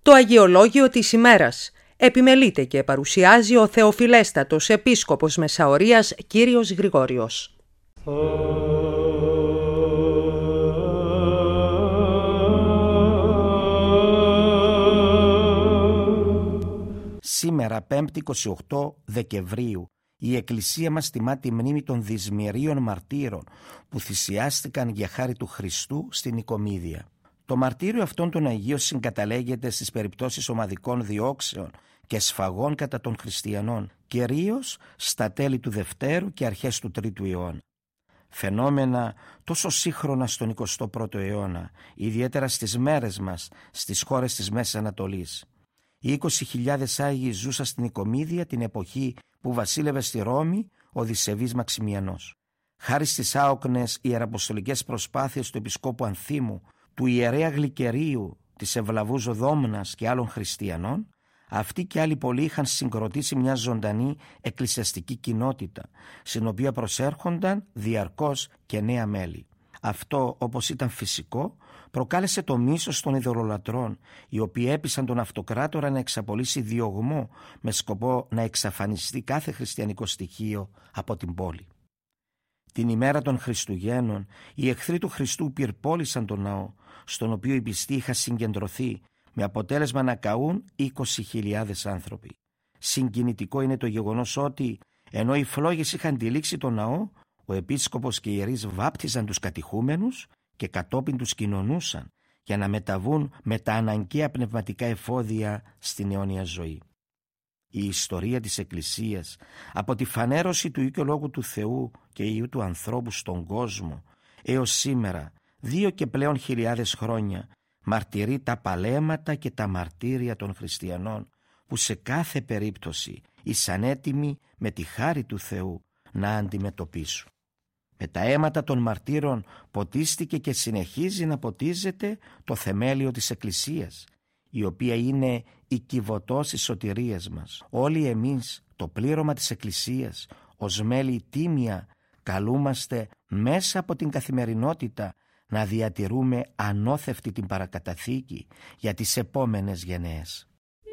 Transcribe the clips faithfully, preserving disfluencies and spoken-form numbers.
Το Αγιολόγιο της ημέρας επιμελείται και παρουσιάζει ο Θεοφιλέστατος Επίσκοπος Μεσαωρίας κύριος Γρηγόριος. Σήμερα, Πέμπτη εικοστή ογδόη Δεκεμβρίου, η Εκκλησία μας τιμά τη μνήμη των δυσμυρίων μαρτύρων που θυσιάστηκαν για χάρη του Χριστού στην Οικομίδεια. Το μαρτύριο αυτών των Αγίων συγκαταλέγεται στις περιπτώσεις ομαδικών διώξεων και σφαγών κατά των χριστιανών, κυρίως στα τέλη του Δευτέρου και αρχές του Τρίτου αιώνα. Φαινόμενα τόσο σύγχρονα στον εικοστό πρώτο αιώνα, ιδιαίτερα στις μέρες μας, στις χώρες της Μέσης Ανατολής. Οι είκοσι χιλιάδες Άγιοι ζούσαν στην Οικομίδεια την εποχή που βασίλευε στη Ρώμη ο Δισεβής Μαξιμιανός. Χάρη στις άοκνες ιεραποστολικές προσπάθειες του Επισκόπου Ανθίμου, του ιερέα Γλυκερίου, της Ευλαβού Δόμνας και άλλων χριστιανών, αυτοί και άλλοι πολλοί είχαν συγκροτήσει μια ζωντανή εκκλησιαστική κοινότητα, στην οποία προσέρχονταν διαρκώς και νέα μέλη. Αυτό, όπως ήταν φυσικό, προκάλεσε το μίσος των ειδωλολατρών, οι οποίοι έπεισαν τον αυτοκράτορα να εξαπολύσει διωγμό με σκοπό να εξαφανιστεί κάθε χριστιανικό στοιχείο από την πόλη. Την ημέρα των Χριστουγέννων, οι εχθροί του Χριστού πυρπόλησαν τον ναό, στον οποίο οι πιστοί είχαν συγκεντρωθεί, με αποτέλεσμα να καούν είκοσι χιλιάδες άνθρωποι. Συγκινητικό είναι το γεγονός ότι, ενώ οι φλόγες είχαν τυλίξει τον ναό, ο επίσκοπος και οι ιερείς βάπτιζαν τους κατηχούμενους και κατόπιν τους κοινωνούσαν για να μεταβούν με τα αναγκαία πνευματικά εφόδια στην αιώνια ζωή. Η ιστορία της Εκκλησίας, από τη φανέρωση του Οίκου Λόγου του Θεού και Υιού του ανθρώπου στον κόσμο, έως σήμερα, δύο και πλέον χιλιάδες χρόνια, μαρτυρεί τα παλέματα και τα μαρτύρια των χριστιανών, που σε κάθε περίπτωση ήσαν έτοιμοι με τη χάρη του Θεού να αντιμετωπίσουν. Με τα αίματα των μαρτύρων ποτίστηκε και συνεχίζει να ποτίζεται το θεμέλιο της Εκκλησίας, η οποία είναι η κυβωτός της σωτηρίας μας. Όλοι εμείς, το πλήρωμα της Εκκλησίας, ως μέλη τίμια, καλούμαστε μέσα από την καθημερινότητα να διατηρούμε ανώθευτη την παρακαταθήκη για τις επόμενες γενναίες.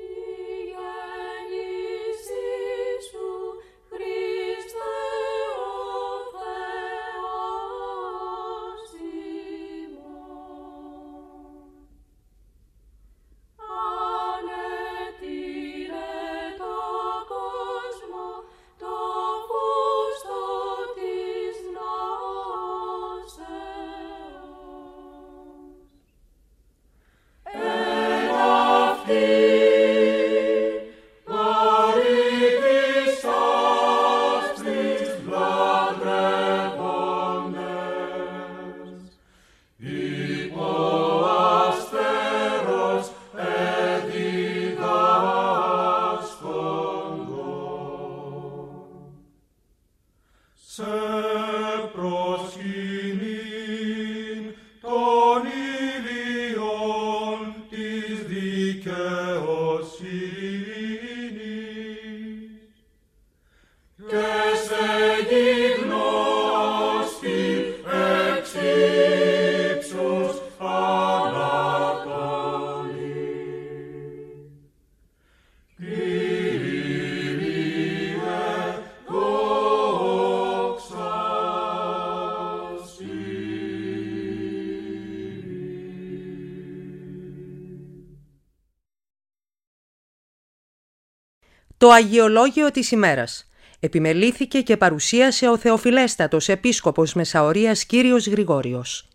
Το Αγιολόγιο της ημέρας επιμελήθηκε και παρουσίασε ο Θεοφιλέστατος Επίσκοπος Μεσαωρίας κύριος Γρηγόριος.